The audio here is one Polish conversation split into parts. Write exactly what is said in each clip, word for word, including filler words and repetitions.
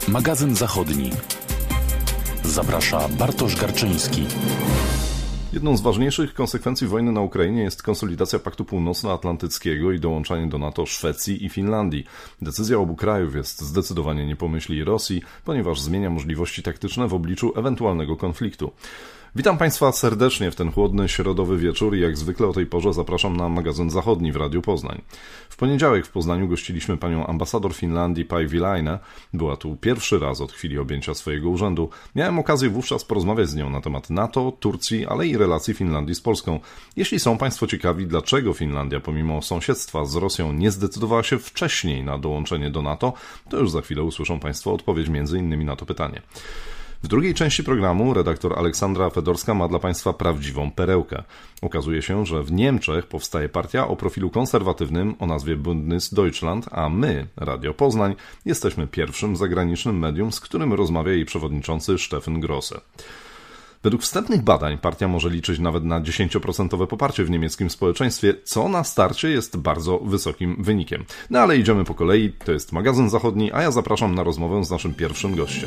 Magazyn Zachodni. Zaprasza Bartosz Garczyński. Jedną z ważniejszych konsekwencji wojny na Ukrainie jest konsolidacja Paktu Północnoatlantyckiego i dołączanie do NATO Szwecji i Finlandii. Decyzja obu krajów jest zdecydowanie nie po myśli Rosji, ponieważ zmienia możliwości taktyczne w obliczu ewentualnego konfliktu. Witam Państwa serdecznie w ten chłodny, środowy wieczór i jak zwykle o tej porze zapraszam na Magazyn Zachodni w Radiu Poznań. W poniedziałek w Poznaniu gościliśmy panią ambasador Finlandii Päivi Laine. Była tu pierwszy raz od chwili objęcia swojego urzędu. Miałem okazję wówczas porozmawiać z nią na temat NATO, Turcji, ale i relacji Finlandii z Polską. Jeśli są Państwo ciekawi, dlaczego Finlandia pomimo sąsiedztwa z Rosją nie zdecydowała się wcześniej na dołączenie do NATO, to już za chwilę usłyszą Państwo odpowiedź między innymi na to pytanie. W drugiej części programu redaktor Aleksandra Fedorska ma dla Państwa prawdziwą perełkę. Okazuje się, że w Niemczech powstaje partia o profilu konserwatywnym o nazwie Bündnis Deutschland, a my, Radio Poznań, jesteśmy pierwszym zagranicznym medium, z którym rozmawia jej przewodniczący Steffen Grosse. Według wstępnych badań partia może liczyć nawet na dziesięć procent poparcie w niemieckim społeczeństwie, co na starcie jest bardzo wysokim wynikiem. No ale idziemy po kolei, to jest Magazyn Zachodni, a ja zapraszam na rozmowę z naszym pierwszym gościem.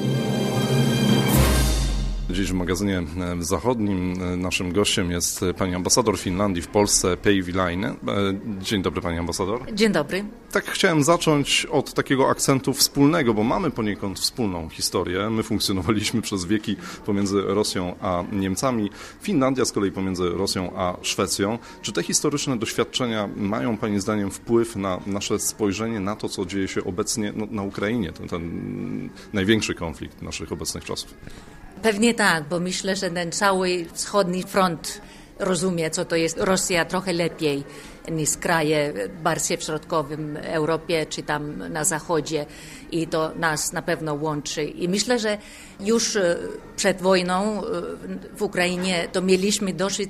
Dziś w magazynie zachodnim naszym gościem jest pani ambasador Finlandii w Polsce, Päivi Laine. Dzień dobry, pani ambasador. Dzień dobry. Tak chciałem zacząć od takiego akcentu wspólnego, bo mamy poniekąd wspólną historię. My funkcjonowaliśmy przez wieki pomiędzy Rosją a Niemcami, Finlandia z kolei pomiędzy Rosją a Szwecją. Czy te historyczne doświadczenia mają pani zdaniem wpływ na nasze spojrzenie na to, co dzieje się obecnie no, na Ukrainie, ten, ten największy konflikt naszych obecnych czasów? Pewnie tak, bo myślę, że ten cały wschodni front rozumie, co to jest Rosja trochę lepiej niż kraje bardziej w środkowym Europie czy tam na zachodzie i to nas na pewno łączy. I myślę, że już przed wojną w Ukrainie to mieliśmy dosyć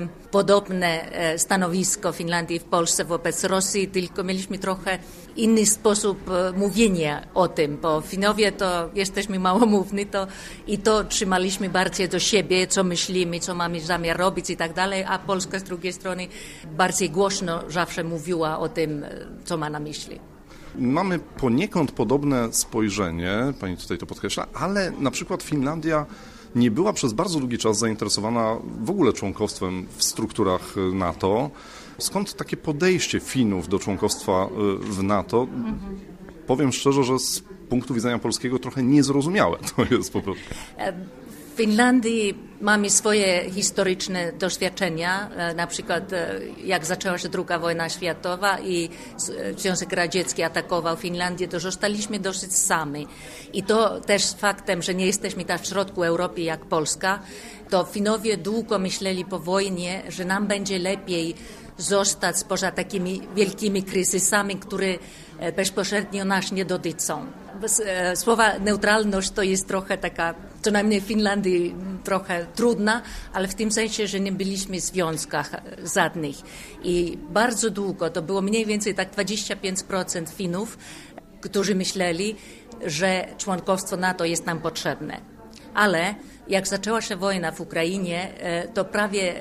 podobne stanowisko Finlandii w Polsce wobec Rosji, tylko mieliśmy trochę inny sposób mówienia o tym, bo Finowie to jesteśmy małomówni to, i to trzymaliśmy bardziej do siebie, co myślimy, co mamy zamiar robić i tak dalej, a Polska z drugiej strony bardziej głośno zawsze mówiła o tym, co ma na myśli. Mamy poniekąd podobne spojrzenie, pani tutaj to podkreśla, ale na przykład Finlandia nie była przez bardzo długi czas zainteresowana w ogóle członkostwem w strukturach NATO. Skąd takie podejście Finów do członkostwa w NATO? Mhm. Powiem szczerze, że z punktu widzenia polskiego trochę niezrozumiałe to jest po prostu. W Finlandii mamy swoje historyczne doświadczenia, na przykład jak zaczęła się druga wojna światowa i Związek Radziecki atakował Finlandię, to zostaliśmy dosyć sami. I to też faktem, że nie jesteśmy tak w środku Europy jak Polska, to Finowie długo myśleli po wojnie, że nam będzie lepiej zostać poza takimi wielkimi kryzysami, które bezpośrednio nas nie dotyczą. Słowa neutralność to jest trochę taka, co najmniej w Finlandii trochę trudna, ale w tym sensie, że nie byliśmy w związkach żadnych. I bardzo długo, to było mniej więcej tak dwadzieścia pięć procent Finów, którzy myśleli, że członkostwo NATO jest nam potrzebne. Ale jak zaczęła się wojna w Ukrainie, to prawie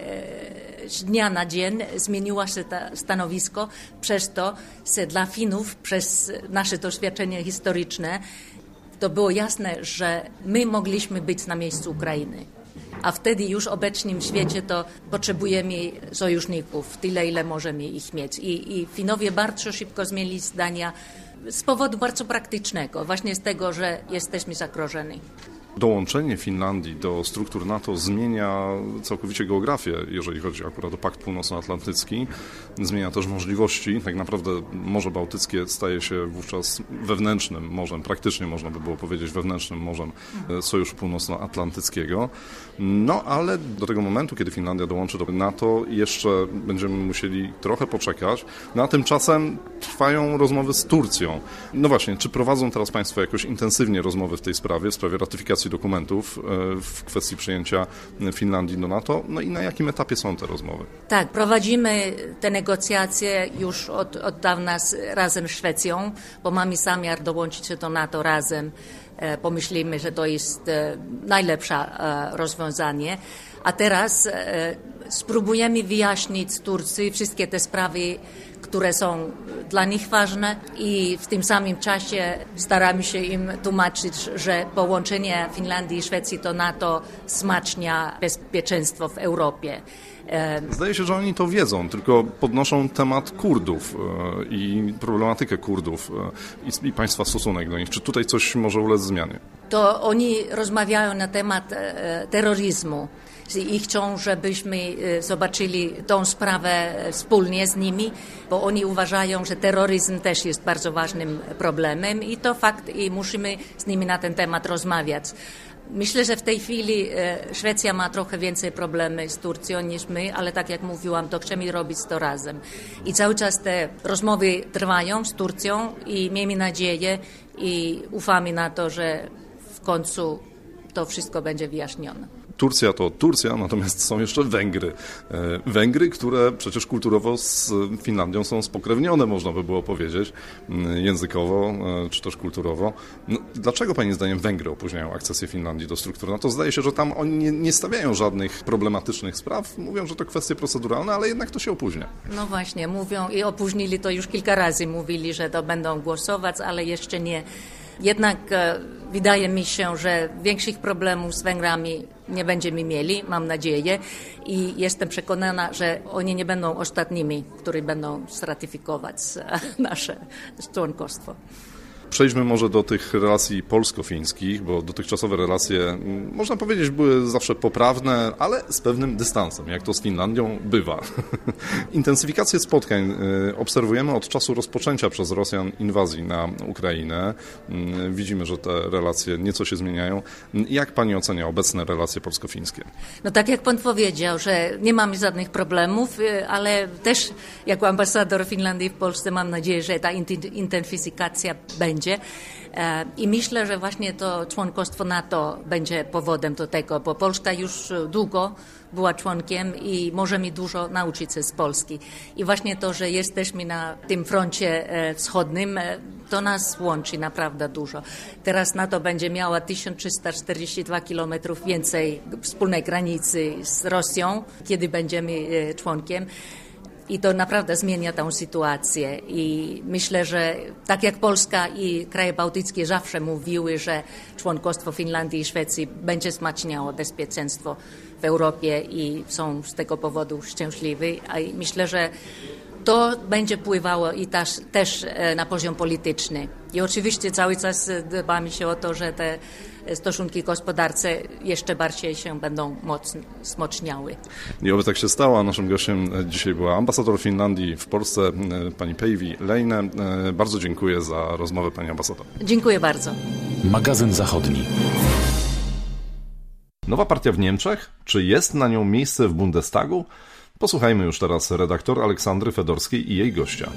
z dnia na dzień zmieniło się to stanowisko, przez to, że dla Finów, przez nasze doświadczenie historyczne, to było jasne, że my mogliśmy być na miejscu Ukrainy. A wtedy już w obecnym świecie to potrzebujemy sojuszników, tyle ile możemy ich mieć. I, i Finowie bardzo szybko zmienili zdania z powodu bardzo praktycznego, właśnie z tego, że jesteśmy zagrożeni. Dołączenie Finlandii do struktur NATO zmienia całkowicie geografię, jeżeli chodzi akurat o Pakt Północnoatlantycki. Zmienia też możliwości. Tak naprawdę Morze Bałtyckie staje się wówczas wewnętrznym morzem, praktycznie można by było powiedzieć wewnętrznym morzem Sojuszu Północnoatlantyckiego. No ale do tego momentu, kiedy Finlandia dołączy do NATO, jeszcze będziemy musieli trochę poczekać. No a tymczasem trwają rozmowy z Turcją. No właśnie, czy prowadzą teraz Państwo jakoś intensywnie rozmowy w tej sprawie, w sprawie ratyfikacji dokumentów w kwestii przyjęcia Finlandii do NATO? No i na jakim etapie są te rozmowy? Tak, prowadzimy te negocjacje już od, od dawna z, razem z Szwecją, bo mamy zamiar dołączyć się do NATO razem. Pomyślimy, że to jest najlepsze rozwiązanie. A teraz spróbujemy wyjaśnić Turcji wszystkie te sprawy, które są dla nich ważne i w tym samym czasie staramy się im tłumaczyć, że połączenie Finlandii i Szwecji do NATO wzmacnia bezpieczeństwo w Europie. Zdaje się, że oni to wiedzą, tylko podnoszą temat Kurdów i problematykę Kurdów i państwa stosunek do nich. Czy tutaj coś może ulec zmianie? To oni rozmawiają na temat terroryzmu i chcą, żebyśmy zobaczyli tą sprawę wspólnie z nimi, bo oni uważają, że terroryzm też jest bardzo ważnym problemem i to fakt i musimy z nimi na ten temat rozmawiać. Myślę, że w tej chwili Szwecja ma trochę więcej problemów z Turcją niż my, ale tak jak mówiłam, to chcemy robić to razem. I cały czas te rozmowy trwają z Turcją i miejmy nadzieję i ufamy na to, że w końcu to wszystko będzie wyjaśnione. Turcja to Turcja, natomiast są jeszcze Węgry. Węgry, które przecież kulturowo z Finlandią są spokrewnione, można by było powiedzieć, językowo czy też kulturowo. No, dlaczego Pani zdaniem Węgry opóźniają akcesję Finlandii do struktur NATO? Zdaje się, że tam oni nie, nie stawiają żadnych problematycznych spraw, mówią, że to kwestie proceduralne, ale jednak to się opóźnia. No właśnie, mówią i opóźnili to już kilka razy, mówili, że to będą głosować, ale jeszcze nie. Jednak e, wydaje mi się, że większych problemów z Węgrami nie będziemy mieli, mam nadzieję, i jestem przekonana, że oni nie będą ostatnimi, którzy będą zratyfikować nasze członkostwo. Przejdźmy może do tych relacji polsko-fińskich, bo dotychczasowe relacje, można powiedzieć, były zawsze poprawne, ale z pewnym dystansem, jak to z Finlandią bywa. Intensyfikację spotkań obserwujemy od czasu rozpoczęcia przez Rosjan inwazji na Ukrainę. Widzimy, że te relacje nieco się zmieniają. Jak Pani ocenia obecne relacje polsko-fińskie? No tak jak Pan powiedział, że nie mamy żadnych problemów, ale też jako ambasador Finlandii w Polsce mam nadzieję, że ta intensyfikacja będzie. I myślę, że właśnie to członkostwo NATO będzie powodem do tego, bo Polska już długo była członkiem i możemy dużo nauczyć się z Polski. I właśnie to, że jesteśmy na tym froncie wschodnim, to nas łączy naprawdę dużo. Teraz NATO będzie miała tysiąc trzysta czterdzieści dwa kilometrów więcej wspólnej granicy z Rosją, kiedy będziemy członkiem. I to naprawdę zmienia tę sytuację i myślę, że tak jak Polska i kraje bałtyckie zawsze mówiły, że członkostwo Finlandii i Szwecji będzie wzmacniało bezpieczeństwo w Europie i są z tego powodu szczęśliwi. A myślę, że to będzie wpływało i też, też na poziom polityczny. I oczywiście cały czas dbamy się o to, że te stosunki gospodarcze jeszcze bardziej się będą mocno wzmacniały. I oby tak się stało, a naszym gościem dzisiaj była ambasador Finlandii w Polsce, pani Päivi Leine. Bardzo dziękuję za rozmowę, pani ambasador. Dziękuję bardzo. Magazyn Zachodni. Nowa partia w Niemczech? Czy jest na nią miejsce w Bundestagu? Posłuchajmy już teraz redaktor Aleksandry Fedorskiej i jej gościa.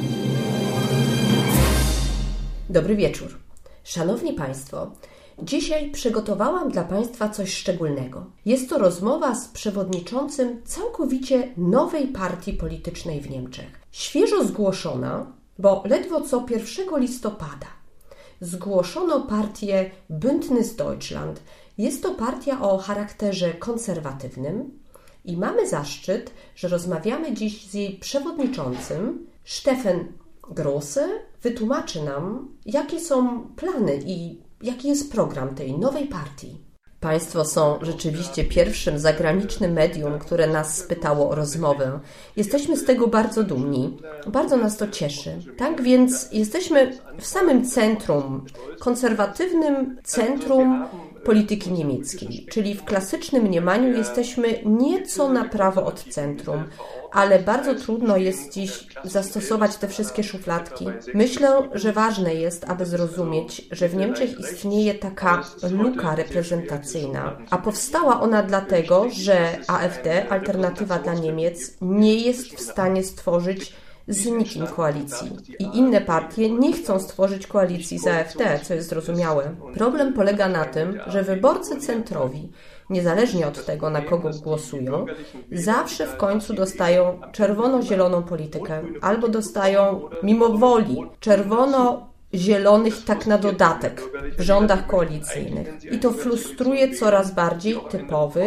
Dobry wieczór. Szanowni Państwo, dzisiaj przygotowałam dla Państwa coś szczególnego. Jest to rozmowa z przewodniczącym całkowicie nowej partii politycznej w Niemczech. Świeżo zgłoszona, bo ledwo co pierwszego listopada zgłoszono partię Bündnis Deutschland. Jest to partia o charakterze konserwatywnym i mamy zaszczyt, że rozmawiamy dziś z jej przewodniczącym. Steffen Grosse wytłumaczy nam, jakie są plany i jaki jest program tej nowej partii. Państwo są rzeczywiście pierwszym zagranicznym medium, które nas spytało o rozmowę. Jesteśmy z tego bardzo dumni. Bardzo nas to cieszy. Tak więc jesteśmy w samym centrum, konserwatywnym centrum polityki niemieckiej, czyli w klasycznym mniemaniu jesteśmy nieco na prawo od centrum, ale bardzo trudno jest dziś zastosować te wszystkie szufladki. Myślę, że ważne jest, aby zrozumieć, że w Niemczech istnieje taka luka reprezentacyjna, a powstała ona dlatego, że AfD, Alternatywa dla Niemiec, nie jest w stanie stworzyć z nikim koalicji. I inne partie nie chcą stworzyć koalicji z AfD, co jest zrozumiałe. Problem polega na tym, że wyborcy centrowi, niezależnie od tego, na kogo głosują, zawsze w końcu dostają czerwono-zieloną politykę albo dostają mimo woli czerwono-zielonych tak na dodatek w rządach koalicyjnych. I to frustruje coraz bardziej typowych,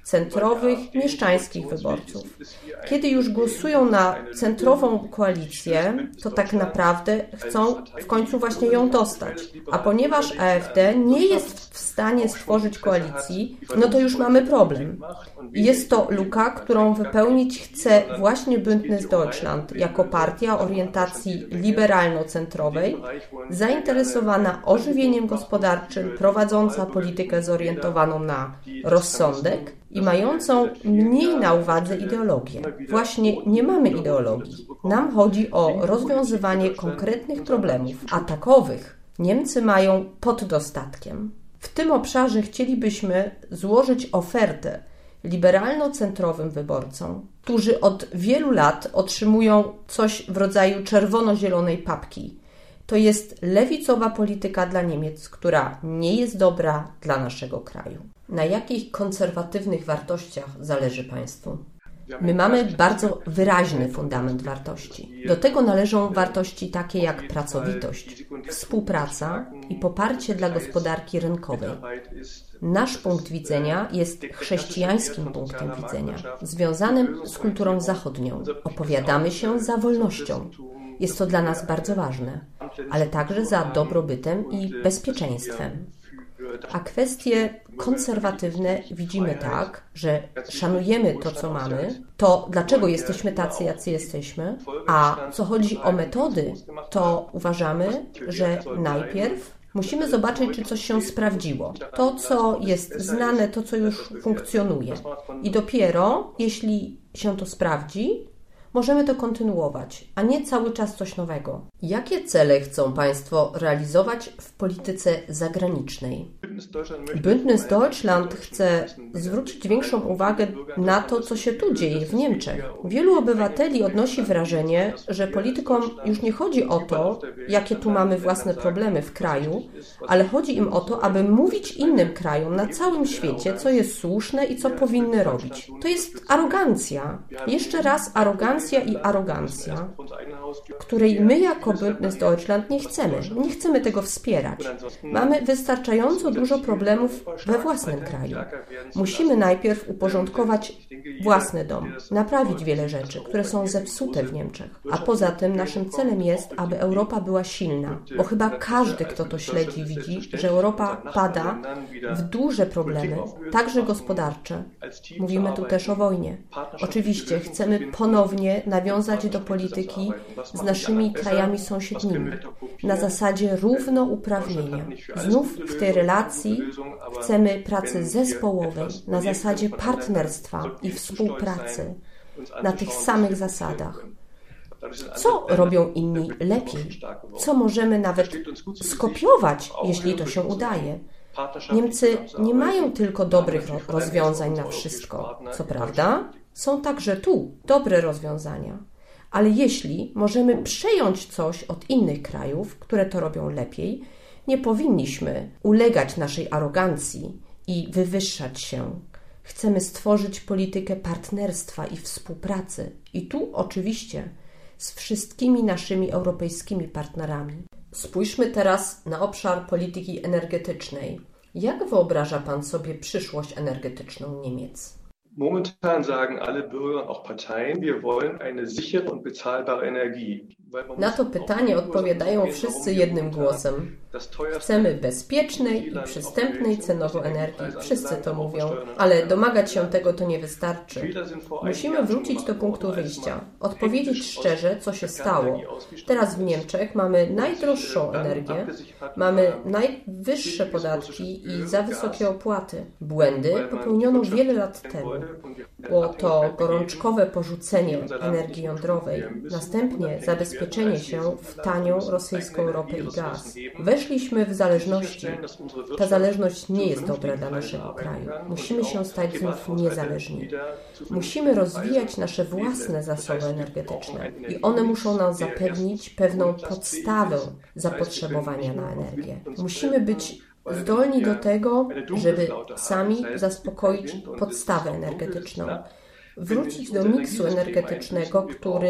centrowych, mieszczańskich wyborców. Kiedy już głosują na centrową koalicję, to tak naprawdę chcą w końcu właśnie ją dostać. A ponieważ A F D nie jest w stanie stworzyć koalicji, no to już mamy problem. Jest to luka, którą wypełnić chce właśnie Bündnis Deutschland jako partia o orientacji liberalno-centrowej, zainteresowana ożywieniem gospodarczym, prowadząca politykę zorientowaną na rozsądek i mającą mniej na uwadze ideologię. Właśnie nie mamy ideologii. Nam chodzi o rozwiązywanie konkretnych problemów, a takowych Niemcy mają pod dostatkiem. W tym obszarze chcielibyśmy złożyć ofertę liberalno-centrowym wyborcom, którzy od wielu lat otrzymują coś w rodzaju czerwono-zielonej papki. To jest lewicowa polityka dla Niemiec, która nie jest dobra dla naszego kraju. Na jakich konserwatywnych wartościach zależy państwu? My mamy bardzo wyraźny fundament wartości. Do tego należą wartości takie jak pracowitość, współpraca i poparcie dla gospodarki rynkowej. Nasz punkt widzenia jest chrześcijańskim punktem widzenia, związanym z kulturą zachodnią. Opowiadamy się za wolnością. Jest to dla nas bardzo ważne, ale także za dobrobytem i bezpieczeństwem. A kwestie konserwatywne widzimy tak, że szanujemy to, co mamy, to dlaczego jesteśmy tacy, jacy jesteśmy, a co chodzi o metody, to uważamy, że najpierw musimy zobaczyć, czy coś się sprawdziło. To, co jest znane, to, co już funkcjonuje. I dopiero, jeśli się to sprawdzi, możemy to kontynuować, a nie cały czas coś nowego. Jakie cele chcą państwo realizować w polityce zagranicznej? Bündnis Deutschland chce zwrócić większą uwagę na to, co się tu dzieje w Niemczech. Wielu obywateli odnosi wrażenie, że politykom już nie chodzi o to, jakie tu mamy własne problemy w kraju, ale chodzi im o to, aby mówić innym krajom na całym świecie, co jest słuszne i co powinny robić. To jest arogancja. Jeszcze raz arogancja i arogancja, której my jako Bündnis Deutschland nie chcemy. Nie chcemy tego wspierać. Mamy wystarczająco dużo problemów we własnym kraju. Musimy najpierw uporządkować własny dom, naprawić wiele rzeczy, które są zepsute w Niemczech. A poza tym naszym celem jest, aby Europa była silna, bo chyba każdy, kto to śledzi, widzi, że Europa pada w duże problemy, także gospodarcze. Mówimy tu też o wojnie. Oczywiście chcemy ponownie nawiązać do polityki z naszymi krajami sąsiednimi na zasadzie równouprawnienia. Znów w tej relacji chcemy pracy zespołowej na zasadzie partnerstwa i współpracy na tych samych zasadach. Co robią inni lepiej? Co możemy nawet skopiować, jeśli to się udaje? Niemcy nie mają tylko dobrych rozwiązań na wszystko. Co prawda, są także tu dobre rozwiązania. Ale jeśli możemy przejąć coś od innych krajów, które to robią lepiej, nie powinniśmy ulegać naszej arogancji i wywyższać się. Chcemy stworzyć politykę partnerstwa i współpracy. I tu oczywiście z wszystkimi naszymi europejskimi partnerami. Spójrzmy teraz na obszar polityki energetycznej. Jak wyobraża Pan sobie przyszłość energetyczną Niemiec? Momentan sagen alle Bürger, auch Parteien, wir wollen eine sichere und bezahlbare Energie. Na to pytanie odpowiadają wszyscy jednym głosem. Chcemy bezpiecznej i przystępnej cenowo energii. Wszyscy to mówią, ale domagać się tego to nie wystarczy. Musimy wrócić do punktu wyjścia. Odpowiedzieć szczerze, co się stało. Teraz w Niemczech mamy najdroższą energię, mamy najwyższe podatki i za wysokie opłaty. Błędy popełniono wiele lat temu. Było to gorączkowe porzucenie energii jądrowej, następnie zabezpieczenie się w tanią rosyjską ropę i gaz. Weszliśmy w zależności. Ta zależność nie jest dobra dla naszego kraju. Musimy się stać znów niezależni. Musimy rozwijać nasze własne zasoby energetyczne i one muszą nam zapewnić pewną podstawę zapotrzebowania na energię. Musimy być zdolni do tego, żeby sami zaspokoić podstawę energetyczną. Wrócić do miksu energetycznego, który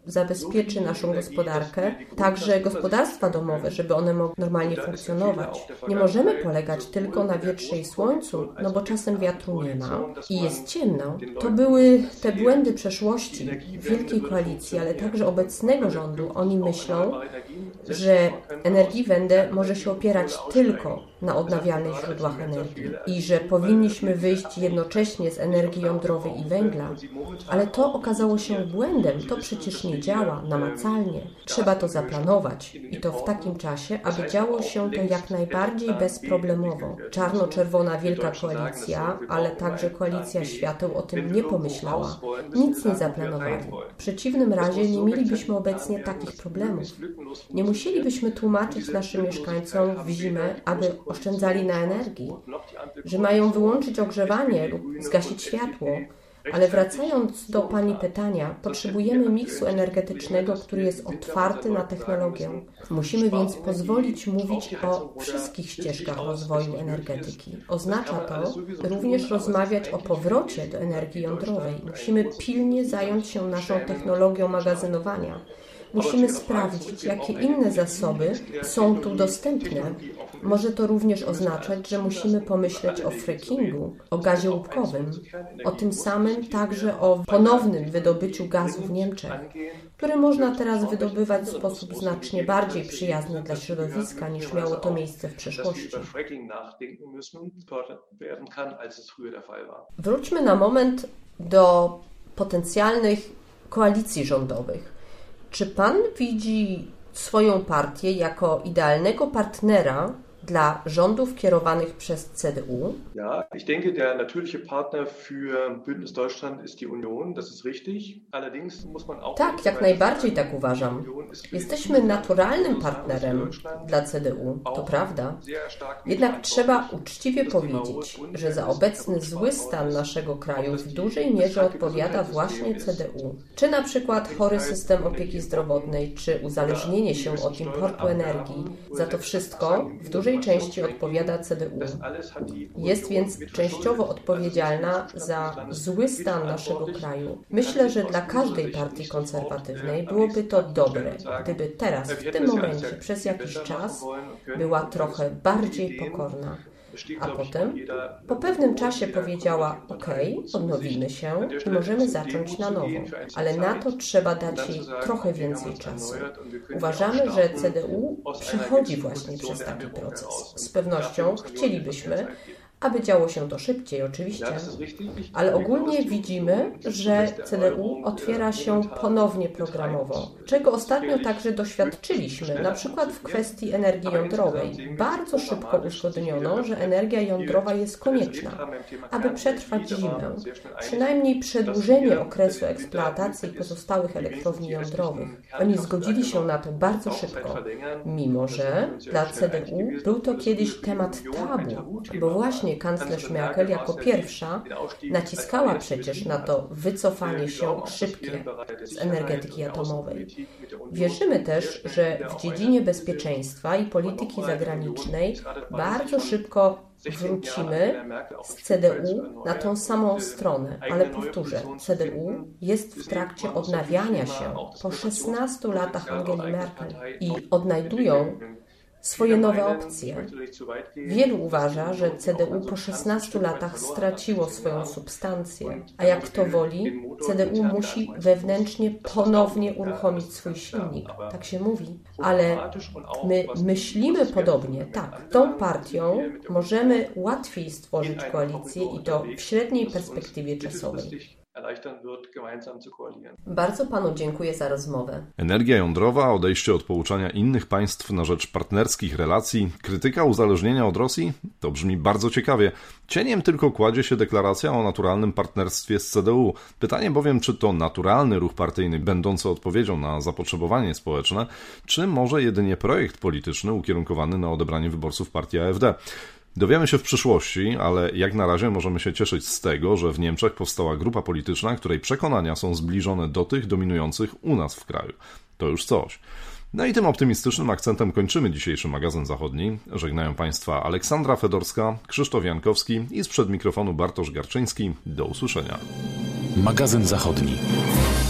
zabezpieczy naszą gospodarkę, także gospodarstwa domowe, żeby one mogły normalnie funkcjonować. Nie możemy polegać tylko na wietrze i słońcu, no bo czasem wiatru nie ma i jest ciemno. To były te błędy przeszłości Wielkiej Koalicji, ale także obecnego rządu. Oni myślą, że Energiewende może się opierać tylko na odnawialnych źródłach energii i że powinniśmy wyjść jednocześnie z energii jądrowej i węgla, ale to okazało się błędem. To przecież nie działa namacalnie. Trzeba to zaplanować i to w takim czasie, aby działo się to jak najbardziej bezproblemowo. Czarno-czerwona Wielka Koalicja, ale także Koalicja Świateł o tym nie pomyślała. Nic nie zaplanowali. W przeciwnym razie nie mielibyśmy obecnie takich problemów. Nie musielibyśmy tłumaczyć naszym mieszkańcom w zimę, aby oszczędzali na energii, że mają wyłączyć ogrzewanie lub zgasić światło. Ale wracając do Pani pytania, potrzebujemy miksu energetycznego, który jest otwarty na technologię. Musimy więc pozwolić mówić o wszystkich ścieżkach rozwoju energetyki. Oznacza to również rozmawiać o powrocie do energii jądrowej. Musimy pilnie zająć się naszą technologią magazynowania. Musimy sprawdzić, jakie inne zasoby są tu dostępne. Może to również oznaczać, że musimy pomyśleć o frackingu, o gazie łupkowym, o tym samym także o ponownym wydobyciu gazu w Niemczech, który można teraz wydobywać w sposób znacznie bardziej przyjazny dla środowiska, niż miało to miejsce w przeszłości. Wróćmy na moment do potencjalnych koalicji rządowych. Czy Pan widzi swoją partię jako idealnego partnera dla rządów kierowanych przez C D U? Ja, ich denke, der natürliche Partner für Bündnis Deutschland ist die Union, das ist richtig. Allerdings muss man auch... Tak, jak najbardziej tak uważam. Jesteśmy naturalnym partnerem dla C D U, to prawda. Jednak trzeba uczciwie powiedzieć, że za obecny zły stan naszego kraju w dużej mierze odpowiada właśnie C D U. Czy na przykład chory system opieki zdrowotnej, czy uzależnienie się od importu energii, za to wszystko w dużej części odpowiada C D U. Jest więc częściowo odpowiedzialna za zły stan naszego kraju. Myślę, że dla każdej partii konserwatywnej byłoby to dobre, gdyby teraz, w tym momencie, przez jakiś czas była trochę bardziej pokorna. A potem, po pewnym czasie powiedziała, ok, odnowimy się i możemy zacząć na nowo, ale na to trzeba dać jej trochę więcej czasu. Uważamy, że C D U przechodzi właśnie przez taki proces. Z pewnością chcielibyśmy, aby działo się to szybciej, oczywiście, ale ogólnie widzimy, że C D U otwiera się ponownie programowo, czego ostatnio także doświadczyliśmy, na przykład w kwestii energii jądrowej. Bardzo szybko uzgodniono, że energia jądrowa jest konieczna, aby przetrwać zimę, przynajmniej przedłużenie okresu eksploatacji pozostałych elektrowni jądrowych. Oni zgodzili się na to bardzo szybko, mimo że dla C D U był to kiedyś temat tabu, bo właśnie kanclerz Merkel jako pierwsza naciskała przecież na to wycofanie się szybkie z energetyki atomowej. Wierzymy też, że w dziedzinie bezpieczeństwa i polityki zagranicznej bardzo szybko wrócimy z C D U na tą samą stronę, ale powtórzę, C D U jest w trakcie odnawiania się po szesnastu latach Angeli Merkel i odnajdują swoje nowe opcje. Wielu uważa, że C D U po szesnastu latach straciło swoją substancję, a jak kto woli, C D U musi wewnętrznie ponownie uruchomić swój silnik. Tak się mówi. Ale my myślimy podobnie. Tak, tą partią możemy łatwiej stworzyć koalicję i to w średniej perspektywie czasowej. Bardzo Panu dziękuję za rozmowę. Energia jądrowa, odejście od pouczania innych państw na rzecz partnerskich relacji, krytyka uzależnienia od Rosji? To brzmi bardzo ciekawie. Cieniem tylko kładzie się deklaracja o naturalnym partnerstwie z C D U. Pytanie bowiem, czy to naturalny ruch partyjny będący odpowiedzią na zapotrzebowanie społeczne, czy może jedynie projekt polityczny ukierunkowany na odebranie wyborców partii A F D. Dowiemy się w przyszłości, ale jak na razie możemy się cieszyć z tego, że w Niemczech powstała grupa polityczna, której przekonania są zbliżone do tych dominujących u nas w kraju. To już coś. No i tym optymistycznym akcentem kończymy dzisiejszy magazyn zachodni. Żegnają Państwa Aleksandra Fedorska, Krzysztof Jankowski i sprzed mikrofonu Bartosz Garczyński. Do usłyszenia. Magazyn zachodni.